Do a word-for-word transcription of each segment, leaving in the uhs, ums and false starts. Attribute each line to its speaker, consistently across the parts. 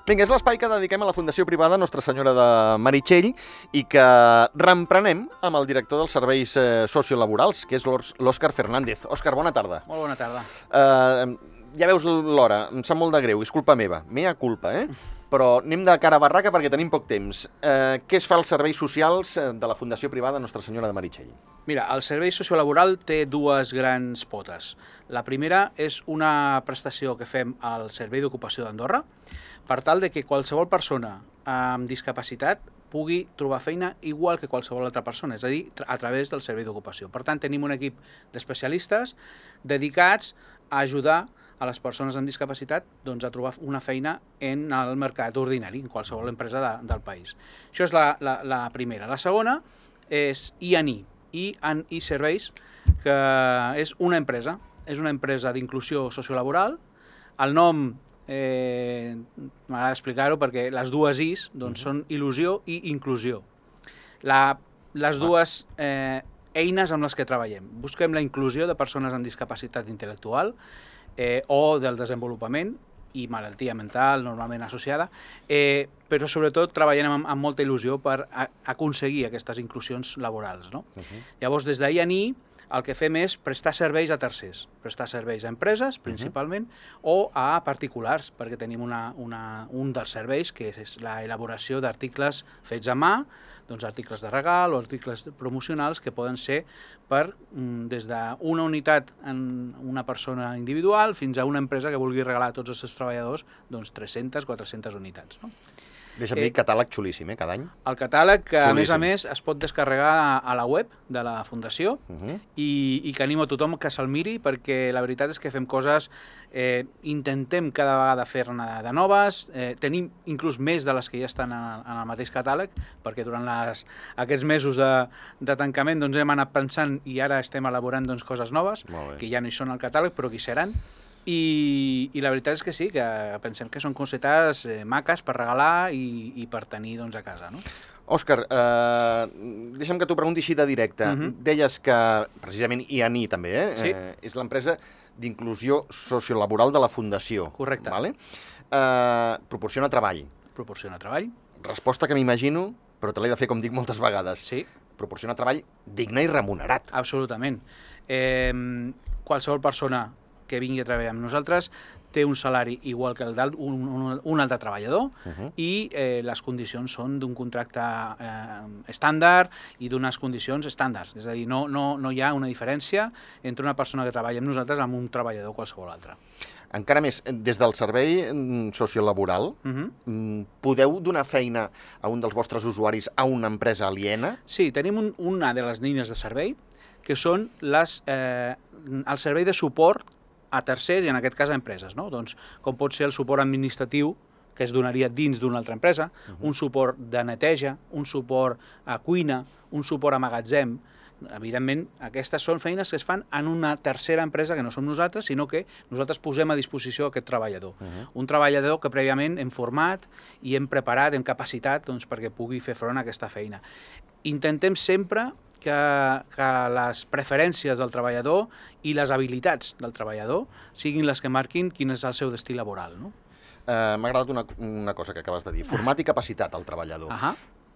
Speaker 1: Vinga, és l'espai que dediquem a la Fundació Privada Nostra Senyora de Meritxell i que reemprenem amb el director dels serveis eh, sociolaborals, que és l'Òscar Fernández. Òscar, bona tarda.
Speaker 2: Molt bona tarda.
Speaker 1: Eh, ja veus l'hora, em sap molt de greu, és culpa meva, mea culpa, eh? Però anem de cara a barraca perquè tenim poc temps. Eh, què es fa als serveis socials de la Fundació Privada Nostra Senyora de Meritxell?
Speaker 2: Mira, el servei sociolaboral té dues grans potes. La primera és una prestació que fem al Servei d'Ocupació d'Andorra per tal de que qualsevol persona amb discapacitat pugui trobar feina igual que qualsevol altra persona, és a dir, a través del Servei d'Ocupació. Per tant, tenim un equip d'especialistes dedicats a ajudar a les persones amb discapacitat doncs, a trobar una feina en el mercat ordinari, en qualsevol empresa de, del país. Això és la, la, la primera. La segona és I and I, I and I Serveis, que és una empresa, és una empresa d'inclusió sociolaboral. El nom, eh, m'agrada explicar-ho perquè les dues Is doncs, són il·lusió i inclusió. La, les dues eh, eines amb les que treballem. Busquem la inclusió de persones amb discapacitat intel·lectual, Eh, o del desenvolupament i malaltia mental normalment associada, eh, però sobretot treballem amb, amb molta il·lusió per a, aconseguir aquestes inclusions laborals. No? Uh-huh. Llavors, des d'I and I, el que fem és prestar serveis a tercers, prestar serveis a empreses, principalment, uh-huh. o a particulars, perquè tenim una, una, un dels serveis, que és la elaboració d'articles fets a mà, doncs articles de regal o articles promocionals que poden ser per des d'una unitat en una persona individual fins a una empresa que vulgui regalar a tots els seus treballadors doncs tres-centes, quatre-centes unitats. No?
Speaker 1: Deixa'm dir, catàleg xulíssim, eh, cada any.
Speaker 2: El catàleg, que
Speaker 1: xulíssim.
Speaker 2: a més a més es pot descarregar a la web de la Fundació
Speaker 1: uh-huh.
Speaker 2: i, i que animo a tothom que se'l miri perquè la veritat és que fem coses, eh, intentem cada vegada fer-ne de noves, eh, tenim inclús més de les que ja estan en, en el mateix catàleg perquè durant les, aquests mesos de, de tancament doncs, hem anat pensant i ara estem elaborant doncs, coses noves que ja no hi són al catàleg però que hi seran. I, i la veritat és que sí, que pensem que són cosetes eh, maques per regalar i, i per tenir doncs, a casa. No?
Speaker 1: Òscar, eh, deixa'm que t'ho pregunti així de directe. Uh-huh. Deies que, precisament, I and I també, eh?
Speaker 2: Sí.
Speaker 1: eh és l'empresa d'inclusió sociolaboral de la Fundació.
Speaker 2: Correcte.
Speaker 1: Vale? Eh, proporciona treball.
Speaker 2: Proporciona treball.
Speaker 1: Resposta que m'imagino, però te l'he de fer, com dic moltes vegades.
Speaker 2: Sí.
Speaker 1: Proporciona treball digne i remunerat.
Speaker 2: Absolutament. Eh, qualsevol persona que vingui a treballar amb nosaltres té un salari igual que el d'un un, un altre treballador uh-huh. i eh, les condicions són d'un contracte eh, estàndard i d'unes condicions estàndards. És a dir, no, no, no hi ha una diferència entre una persona que treballa amb nosaltres amb un treballador qualsevol altre.
Speaker 1: Encara més, des del servei sociolaboral, uh-huh. podeu donar feina a un dels vostres usuaris a una empresa aliena?
Speaker 2: Sí, tenim un, una de les línies de servei que són les, eh, el servei de suport a tercers i en aquest cas a empreses, no? Doncs, com pot ser el suport administratiu que es donaria dins d'una altra empresa, uh-huh. un suport de neteja, un suport a cuina, un suport a magatzem. Evidentment, aquestes són feines que es fan en una tercera empresa que no som nosaltres, sinó que nosaltres posem a disposició aquest treballador. Uh-huh. Un treballador que prèviament hem format i hem preparat, hem capacitat doncs, perquè pugui fer front a aquesta feina. Intentem sempre Que, que les preferències del treballador i les habilitats del treballador siguin les que marquin quin és el seu destí laboral. No?
Speaker 1: Uh, M'ha agradat una, una cosa que acabes de dir, format i capacitat al treballador.
Speaker 2: Uh-huh.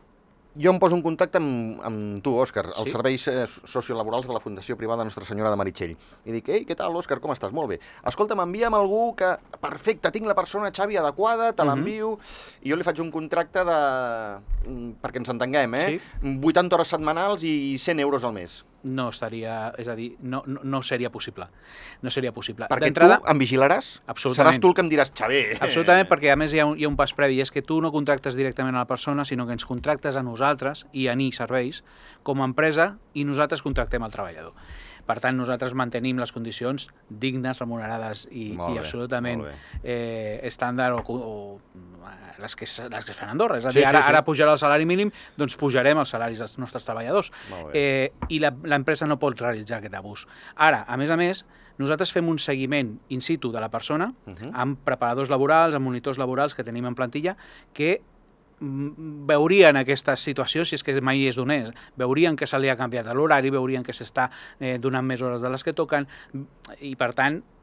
Speaker 1: Jo em poso en contacte amb, amb tu, Òscar, els
Speaker 2: sí?
Speaker 1: serveis eh, sociolaborals de la Fundació Privada Nostra Senyora de Meritxell. I dic, ei, què tal, Òscar, com estàs? Molt bé. Escolta, m'envia'm algú que, perfecte, tinc la persona, Xavi, adequada, te l'envio, uh-huh. i jo li faig un contracte de, perquè ens entenguem, eh? Sí? vuitanta hores setmanals i cent euros al mes.
Speaker 2: No estaria, és a dir, no, no, no seria possible. No seria possible.
Speaker 1: Perquè tu em vigilaràs?
Speaker 2: Absolutament.
Speaker 1: Seràs tu el que em diràs, Xavi.
Speaker 2: Absolutament, perquè a més hi ha, un, hi ha un pas previ, és que tu no contractes directament a la persona, sinó que ens contractes a nosaltres, I and I Serveis, com a empresa, i nosaltres contractem al treballador. Per tant, nosaltres mantenim les condicions dignes, remunerades i, i absolutament eh, estàndard o, o les, que, les que es fan a Andorra. És a dir, sí, ara, sí, sí. ara pujarà el salari mínim, doncs pujarem els salaris dels nostres treballadors. Eh, I l'empresa no pot realitzar aquest abús. Ara, a més a més, nosaltres fem un seguiment in situ de la persona uh-huh. amb preparadors laborals, amb monitors laborals que tenim en plantilla, que veurien aquesta situació, si és que mai es donés, veurien que se li ha canviat l'horari, veurien que s'està eh, donant més hores de les que toquen i, per tant,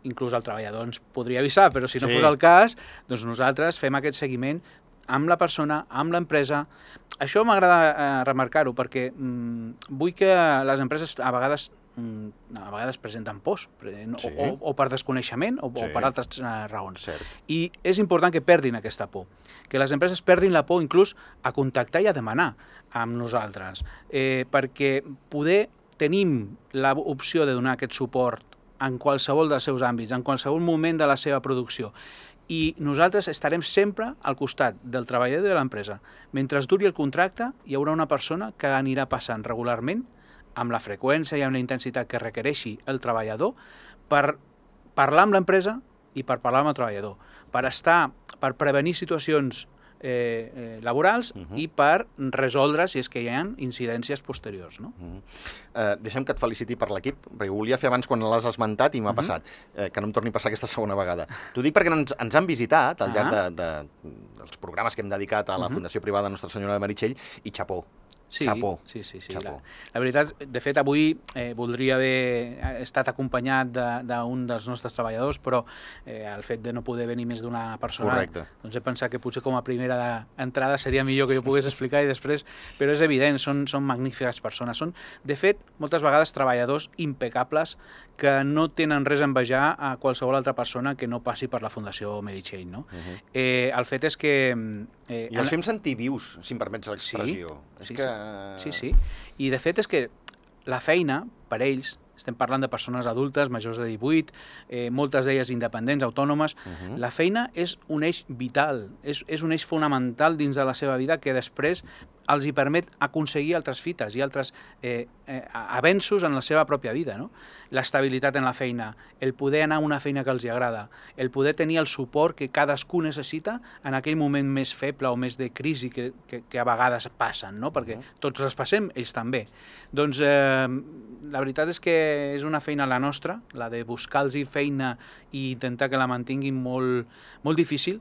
Speaker 2: inclús el treballador ens podria avisar, però si no
Speaker 1: Sí.
Speaker 2: fos el cas, doncs nosaltres fem aquest seguiment amb la persona, amb l'empresa. Això m'agrada eh, remarcar-ho, perquè mm, vull que les empreses a vegades mm, a vegades presenten pors, pre- no-
Speaker 1: Sí.
Speaker 2: o, o per desconeixement o,
Speaker 1: Sí.
Speaker 2: o per altres eh, raons.
Speaker 1: Cert.
Speaker 2: I és important que perdin aquesta por, que les empreses perdin la por inclús a contactar i a demanar amb nosaltres, eh, perquè poder tenim l'opció de donar aquest suport en qualsevol dels seus àmbits, en qualsevol moment de la seva producció. I nosaltres estarem sempre al costat del treballador i de l'empresa. Mentre es duri el contracte, hi haurà una persona que anirà passant regularment, amb la freqüència i amb la intensitat que requereixi el treballador, per parlar amb l'empresa i per parlar amb el treballador, per estar, per prevenir situacions eh, eh, laborals
Speaker 1: Uh-huh.
Speaker 2: i per resoldre si és que hi ha incidències posteriors. No?
Speaker 1: Uh -huh. eh, deixa'm que et feliciti per l'equip, perquè ho volia fer abans quan l'has esmentat i m'ha
Speaker 2: Uh-huh.
Speaker 1: passat, eh, que no em torni a passar aquesta segona vegada. T'ho dic perquè ens, ens han visitat al llarg de, de, dels programes que hem dedicat a la
Speaker 2: Uh-huh.
Speaker 1: Fundació Privada Nostra Senyora de Meritxell, i xapó.
Speaker 2: Sí,
Speaker 1: Xapó.
Speaker 2: sí, sí, sí.
Speaker 1: Xapó.
Speaker 2: La, la veritat, de fet, avui eh, voldria haver estat acompanyat de- d'un de, dels nostres treballadors, però eh, el fet de no poder venir més d'una persona,
Speaker 1: Correcte.
Speaker 2: doncs he pensat que potser com a primera entrada seria millor que jo pogués explicar i després, però és evident, són, són magnífiques persones. Són, de fet, moltes vegades treballadors impecables que no tenen res a envejar a qualsevol altra persona que no passi per la Fundació Meritxell. No?
Speaker 1: Uh-huh.
Speaker 2: eh, el fet és que... Eh,
Speaker 1: I els fem sentir vius, si em permets l'expressió.
Speaker 2: Sí,
Speaker 1: és
Speaker 2: sí,
Speaker 1: que...
Speaker 2: Sí, sí. I de fet és que la feina, per ells, estem parlant de persones adultes, majors de divuit, eh, moltes d'elles independents, autònomes,
Speaker 1: Uh-huh.
Speaker 2: la feina és un eix vital, és, és un eix fonamental dins de la seva vida que després els hi permet aconseguir altres fites i altres eh, eh, avenços en la seva pròpia vida. No? L'estabilitat en la feina, el poder anar a una feina que els hi agrada, el poder tenir el suport que cadascú necessita en aquell moment més feble o més de crisi que, que, que a vegades passen, no? Perquè
Speaker 1: Uh-huh.
Speaker 2: tots les passem, ells també. Doncs eh, la veritat és que és una feina la nostra, la de buscar-los feina i intentar que la mantinguin molt, molt difícil,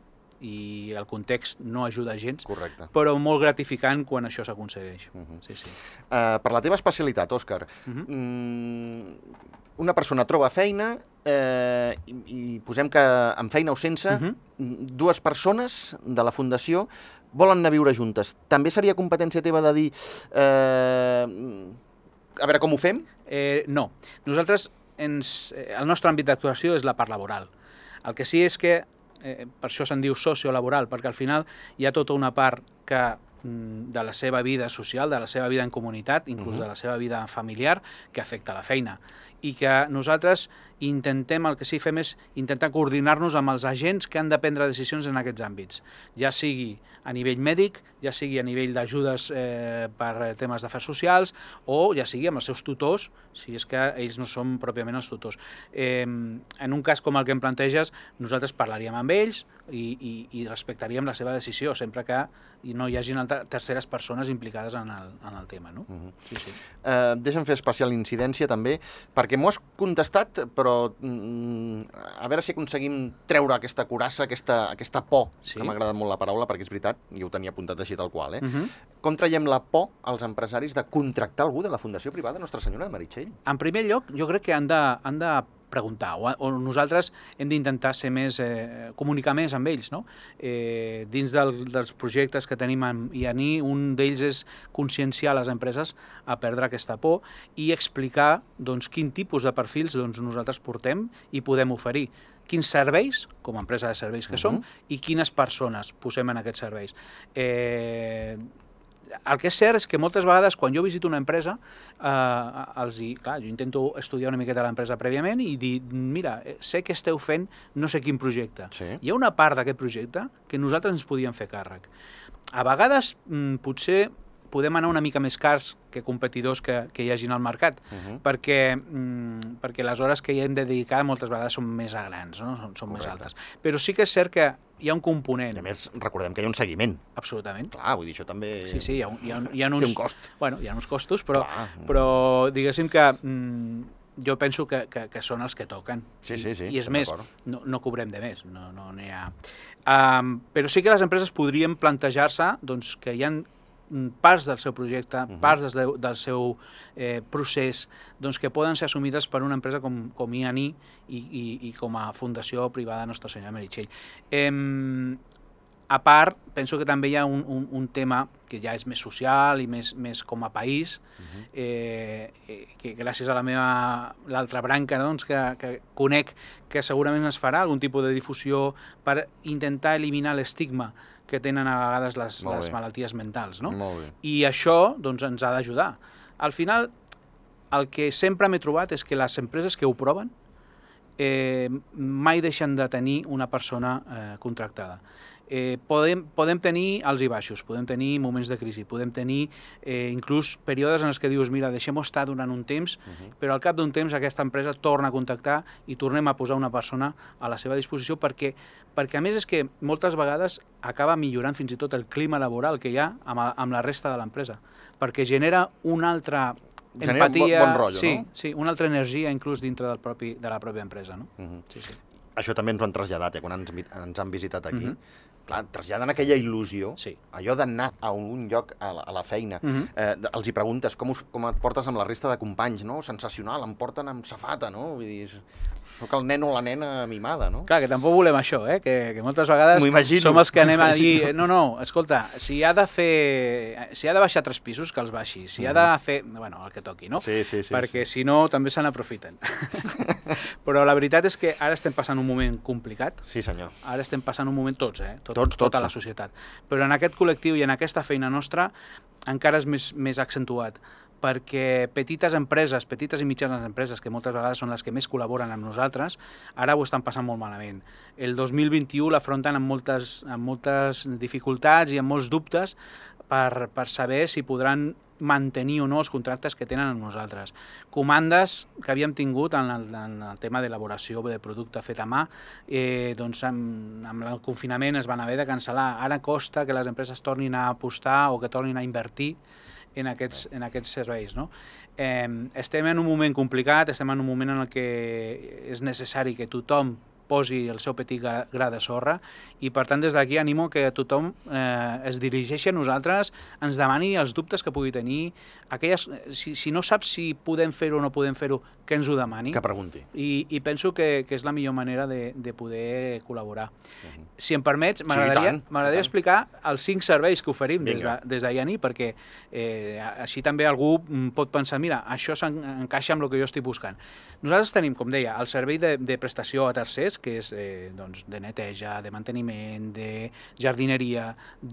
Speaker 2: i el context no ajuda gens,
Speaker 1: Correcte.
Speaker 2: però molt gratificant quan això s'aconsegueix.
Speaker 1: Uh-huh.
Speaker 2: Sí, sí.
Speaker 1: Uh, per la teva especialitat, Òscar,
Speaker 2: Uh-huh.
Speaker 1: mm, una persona troba feina eh, i, i posem que amb feina o sense,
Speaker 2: Uh-huh.
Speaker 1: dues persones de la Fundació volen anar a viure juntes. També seria competència teva de dir eh, a veure com ho fem?
Speaker 2: Eh, no. Nosaltres, ens, eh, el nostre àmbit d'actuació és la part laboral. El que sí és que, eh, per això se'n diu sociolaboral, perquè al final hi ha tota una part que mm, de la seva vida social, de la seva vida en comunitat, inclús
Speaker 1: Mhm.
Speaker 2: de la seva vida familiar, que afecta la feina. I que nosaltres intentem, el que sí fem és intentar coordinar-nos amb els agents que han de prendre decisions en aquests àmbits, ja sigui a nivell mèdic, ja sigui a nivell d'ajudes eh, per temes d'afers socials, o ja sigui amb els seus tutors, si és que ells no són pròpiament els tutors. Eh, en un cas com el que em planteges, nosaltres parlaríem amb ells i, i, i respectaríem la seva decisió, sempre que no hi hagin altres terceres persones implicades en el, en el tema. No?
Speaker 1: Uh-huh.
Speaker 2: Sí, sí.
Speaker 1: Eh, deixa'm fer especial incidència també, perquè m'ho has contestat, però mm, a veure si aconseguim treure aquesta curassa, aquesta, aquesta por,
Speaker 2: Sí.
Speaker 1: que m'ha agradat molt la paraula, perquè és veritat, i ho tenia apuntat així tal qual, eh?
Speaker 2: Uh -huh.
Speaker 1: Com traiem la por als empresaris de contractar algú de la Fundació Privada Nostra Senyora de Meritxell?
Speaker 2: En primer lloc, jo crec que han de, han de preguntar, o, o nosaltres hem d'intentar ser més, eh, comunicar més amb ells, no? Eh, dins del, dels projectes que tenim amb I A N I, un d'ells és conscienciar les empreses a perdre aquesta por i explicar doncs, quin tipus de perfils doncs, nosaltres portem i podem oferir, quins serveis, com a empresa de serveis que
Speaker 1: Uh-huh.
Speaker 2: som, i quines persones posem en aquests serveis. Eh, el que és cert és que moltes vegades quan jo visito una empresa, eh, els hi, clar, jo intento estudiar una miqueta l'empresa prèviament i dir, mira, sé que esteu fent no sé quin projecte.
Speaker 1: Sí.
Speaker 2: Hi ha una part d'aquest projecte que nosaltres ens podíem fer càrrec. A vegades, mm, potser podem anar una mica més cars que competidors que, que hi hagin al mercat,
Speaker 1: Uh-huh.
Speaker 2: perquè, mm, perquè les hores que hi hem de dedicar moltes vegades són més grans, no? són, són més
Speaker 1: Correcte.
Speaker 2: altes. Però sí que és cert que hi ha un
Speaker 1: I
Speaker 2: component,
Speaker 1: a més, recordem que hi ha un seguiment.
Speaker 2: absolutament.
Speaker 1: Clar, vull dir, això també
Speaker 2: Sí, sí, hi ha, un- hi ha, un- hi ha
Speaker 1: té
Speaker 2: uns,
Speaker 1: un cost.
Speaker 2: bueno, hi ha uns costos, però,
Speaker 1: Clar.
Speaker 2: però diguéssim que mm, jo penso que, que, que són els que toquen.
Speaker 1: Sí, sí, sí,
Speaker 2: I, i és
Speaker 1: estem
Speaker 2: més,
Speaker 1: d'acord.
Speaker 2: no, no cobrem de més, no, no n'hi ha. Um, però sí que les empreses podrien plantejar-se doncs, que hi ha parts del seu projecte,
Speaker 1: Uh-huh.
Speaker 2: parts del, seu- del seu eh, procés, doncs que poden ser assumides per una empresa com, com I A N I i, i, i com a Fundació Privada Nostra Senyora de Meritxell. Eh, a part, penso que també hi ha un, un, un tema que ja és més social i més, més com a país,
Speaker 1: Uh-huh.
Speaker 2: eh, eh, que gràcies a la meva l'altra branca doncs, que, que conec que segurament es farà algun tipus de difusió per intentar eliminar l'estigma que tenen a vegades les,
Speaker 1: Molt
Speaker 2: les
Speaker 1: bé.
Speaker 2: malalties mentals, no?
Speaker 1: Molt bé.
Speaker 2: I això doncs, ens ha d'ajudar. Al final, el que sempre m'he trobat és que les empreses que ho proven eh, mai deixen de tenir una persona eh, contractada. Eh, podem, podem tenir alts i baixos, podem tenir moments de crisi, podem tenir eh, inclús períodes en els que dius, mira, deixem-ho estar durant un temps,
Speaker 1: Uh-huh.
Speaker 2: però al cap d'un temps aquesta empresa torna a contactar i tornem a posar una persona a la seva disposició perquè, perquè a més és que moltes vegades acaba millorant fins i tot el clima laboral que hi ha amb, a- amb la resta de l'empresa, perquè genera una altra
Speaker 1: Genera un bon-
Speaker 2: empatia,
Speaker 1: bon rotllo,
Speaker 2: sí,
Speaker 1: no?
Speaker 2: sí, una altra energia inclús dintre del propi, de la pròpia empresa. No?
Speaker 1: Uh-huh.
Speaker 2: Sí, sí.
Speaker 1: Això també ens ho han traslladat, eh, quan ens, vi- ens han visitat aquí.
Speaker 2: Mhm.
Speaker 1: Clar, traslladen aquella il·lusió,
Speaker 2: Sí.
Speaker 1: allò d'anar a un lloc, a la, a la feina,
Speaker 2: Mhm.
Speaker 1: eh, de- els hi preguntes com, us, com et portes amb la resta de companys, no? Sensacional, em porten amb safata, no? Vull dir, soc el nen o la nena mimada, no?
Speaker 2: Clar, que tampoc volem això, eh? que, que moltes vegades
Speaker 1: M'ho imagino,
Speaker 2: som els que anem a
Speaker 1: m'ho
Speaker 2: dir
Speaker 1: imagino.
Speaker 2: no, no, escolta, si ha de fer si ha de baixar tres pisos, que els baixi, si ha de fer, bueno, el que toqui, no?
Speaker 1: Sí, sí, sí.
Speaker 2: Perquè
Speaker 1: sí.
Speaker 2: si no també se n'aprofiten. Però la veritat és que ara estem passant un moment complicat,
Speaker 1: Sí, senyor.
Speaker 2: ara estem passant un moment tots, eh? Tot,
Speaker 1: Tots, tots,
Speaker 2: tota la
Speaker 1: sí.
Speaker 2: societat. Però en aquest col·lectiu i en aquesta feina nostra encara és més, més accentuat, perquè petites empreses, petites i mitjanes empreses, que moltes vegades són les que més col·laboren amb nosaltres, ara ho estan passant molt malament. El dos mil vint-i-u l'afronten amb moltes, amb moltes dificultats i amb molts dubtes per, per saber si podran mantenir o no els contractes que tenen amb nosaltres. Comandes que havíem tingut en el, en el tema d'elaboració de producte fet a mà, eh, doncs amb, amb el confinament es van haver de cancel·lar. Ara costa que les empreses tornin a apostar o que tornin a invertir en aquests, en aquests serveis. No? Eh, estem en un moment complicat, estem en un moment en el que és necessari que tothom posi el seu petit gra gra de sorra i per tant des d'aquí animo que tothom eh, es dirigeixi a nosaltres, ens demani els dubtes que pugui tenir, aquelles, si, si no saps si podem fer-ho o no podem fer-ho, que ens ho demani.
Speaker 1: Que pregunti.
Speaker 2: I, i penso que, que és la millor manera de, de poder col·laborar.
Speaker 1: Uh-huh.
Speaker 2: Si em permets,
Speaker 1: Sí,
Speaker 2: m'agradaria
Speaker 1: i tant, i
Speaker 2: m'agradaria
Speaker 1: tant.
Speaker 2: explicar els cinc serveis que oferim des de,
Speaker 1: Vinga.
Speaker 2: des d'I A N I, perquè eh, així també algú mm, pot pensar, mira, això s'encaixa amb el que jo estic buscant. Nosaltres tenim, com deia, el servei de, de prestació a tercers, que és eh, doncs, de neteja, de manteniment, de jardineria,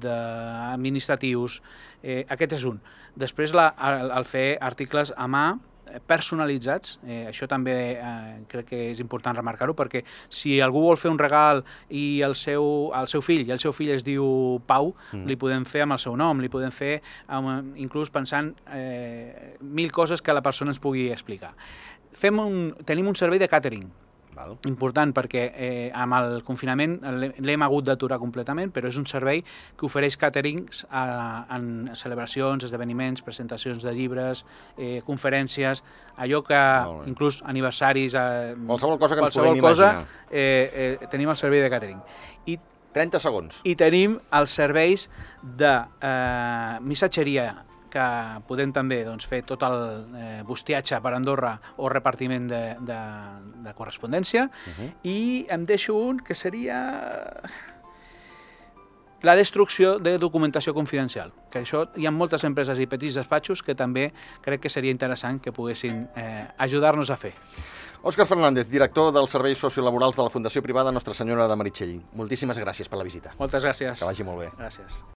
Speaker 2: d'administratius, eh, aquest és un. Després la, el, el fer articles a mà, personalitzats, eh, això també eh, crec que és important remarcar-ho, perquè si algú vol fer un regal i el seu, el seu fill, i el seu fill es diu Pau,
Speaker 1: Mm.
Speaker 2: li podem fer amb el seu nom, li podem fer amb, inclús pensant eh, mil coses que la persona ens pugui explicar. Fem un, tenim un servei de catering,
Speaker 1: Val.
Speaker 2: important perquè eh, amb el confinament l'he- l'hem hagut d'aturar completament, però és un servei que ofereix caterings a, en celebracions, esdeveniments, presentacions de llibres, eh, conferències, allò que
Speaker 1: Molt bé.
Speaker 2: inclús aniversaris, eh,
Speaker 1: Qualsevol cosa que ens
Speaker 2: qualsevol
Speaker 1: podem
Speaker 2: cosa,
Speaker 1: imaginar.
Speaker 2: eh, eh, tenim el servei de catering. I,
Speaker 1: trenta segons.
Speaker 2: i tenim els serveis de eh, missatgeria, que podem també doncs, fer tot el eh, bustiatge per Andorra o repartiment de, de, de correspondència.
Speaker 1: Uh-huh.
Speaker 2: I em deixo un que seria la destrucció de documentació confidencial, que això hi ha moltes empreses i petits despatxos que també crec que seria interessant que poguessin eh, ajudar-nos a fer.
Speaker 1: Òscar Fernández, director dels serveis sociolaborals de la Fundació Privada Nostra Senyora de Meritxell. Moltíssimes gràcies per la visita.
Speaker 2: Moltes gràcies.
Speaker 1: Que vagi molt bé.
Speaker 2: Gràcies.